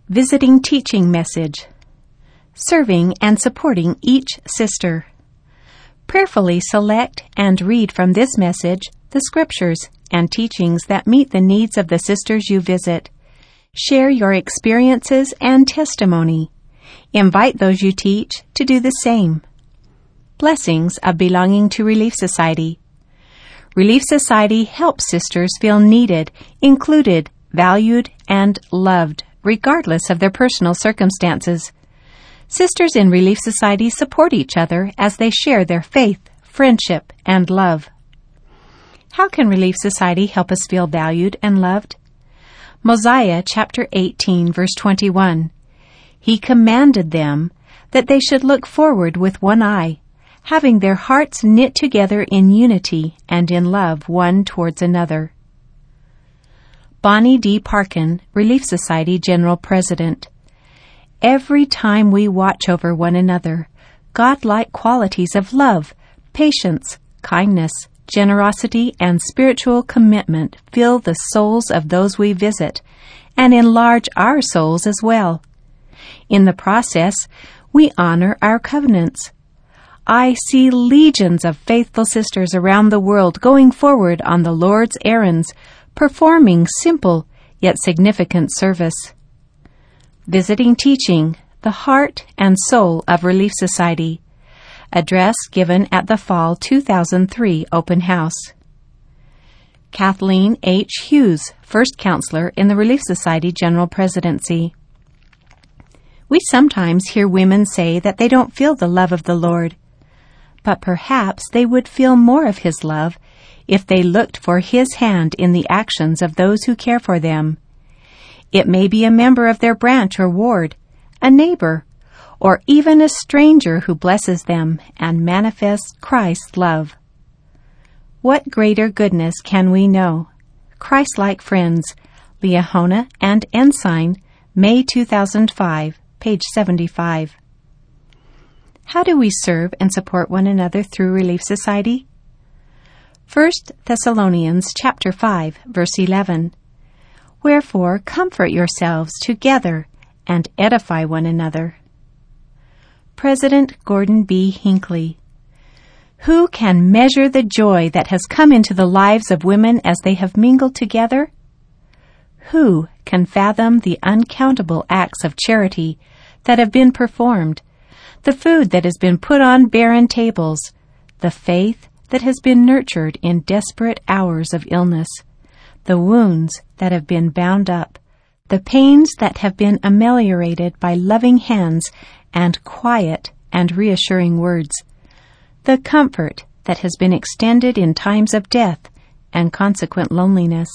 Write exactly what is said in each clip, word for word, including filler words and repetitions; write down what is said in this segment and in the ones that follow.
Visiting Teaching Message. Serving and supporting each sister. Prayerfully select and read from this message the scriptures and teachings that meet the needs of the sisters you visit. Share your experiences and testimony. Invite those you teach to do the same. Blessings of belonging to Relief Society. Relief Society helps sisters feel needed, included, valued, and loved, regardless of their personal circumstances. Sisters in Relief Society support each other as they share their faith, friendship, and love. How can Relief Society help us feel valued and loved? Mosiah chapter eighteen, verse twenty-one. He commanded them that they should look forward with one eye, having their hearts knit together in unity and in love one towards another. Bonnie D. Parkin, Relief Society General President. Every time we watch over one another, God-like qualities of love, patience, kindness, generosity, and spiritual commitment fill the souls of those we visit and enlarge our souls as well. In the process, we honor our covenants. I see legions of faithful sisters around the world going forward on the Lord's errands, performing simple yet significant service. Visiting Teaching, the Heart and Soul of Relief Society. Address given at the Fall two thousand three Open House. Kathleen H. Hughes, First Counselor in the Relief Society General Presidency. We sometimes hear women say that they don't feel the love of the Lord, but perhaps they would feel more of His love if they looked for His hand in the actions of those who care for them. It may be a member of their branch or ward, a neighbor, or even a stranger who blesses them and manifests Christ's love. What greater goodness can we know? Christ-like Friends, Liahona and Ensign, May two thousand five, page seventy-five. How do we serve and support one another through Relief Society? First Thessalonians chapter five, verse eleven. Wherefore comfort yourselves together and edify one another. President Gordon B. Hinckley. Who can measure the joy that has come into the lives of women as they have mingled together? Who can fathom the uncountable acts of charity that have been performed, the food that has been put on barren tables, the faith that has been nurtured in desperate hours of illness, the wounds that have been bound up, the pains that have been ameliorated by loving hands and quiet and reassuring words, the comfort that has been extended in times of death and consequent loneliness.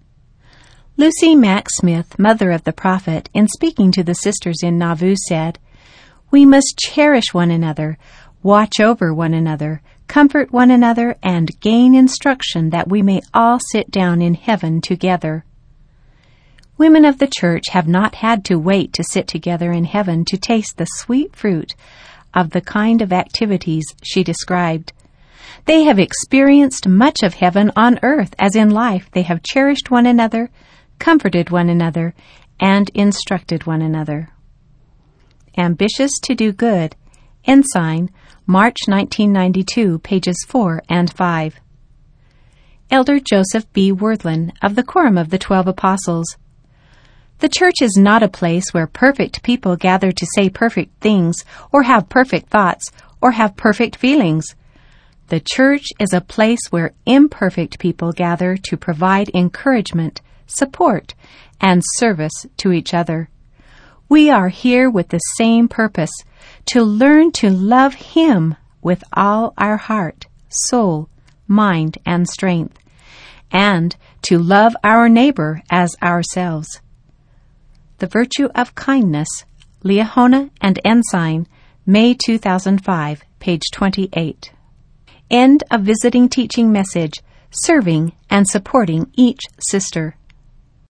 Lucy Mack Smith, mother of the prophet, in speaking to the sisters in Nauvoo said, "We must cherish one another, watch over one another, comfort one another, and gain instruction that we may all sit down in heaven together." Women of the church have not had to wait to sit together in heaven to taste the sweet fruit of the kind of activities she described. They have experienced much of heaven on earth as in life they have cherished one another, comforted one another, and instructed one another. Ambitious to do good. Ensign, March nineteen ninety-two, pages four and five. Elder Joseph B. Worthland of the Quorum of the Twelve Apostles. The church is not a place where perfect people gather to say perfect things, or have perfect thoughts, or have perfect feelings. The church is a place where imperfect people gather to provide encouragement, support, and service to each other. We are here with the same purpose, to learn to love Him with all our heart, soul, mind, and strength, and to love our neighbor as ourselves. The Virtue of Kindness, Liahona and Ensign, May two thousand five, page twenty-eight. End of Visiting Teaching Message, Serving and Supporting Each Sister.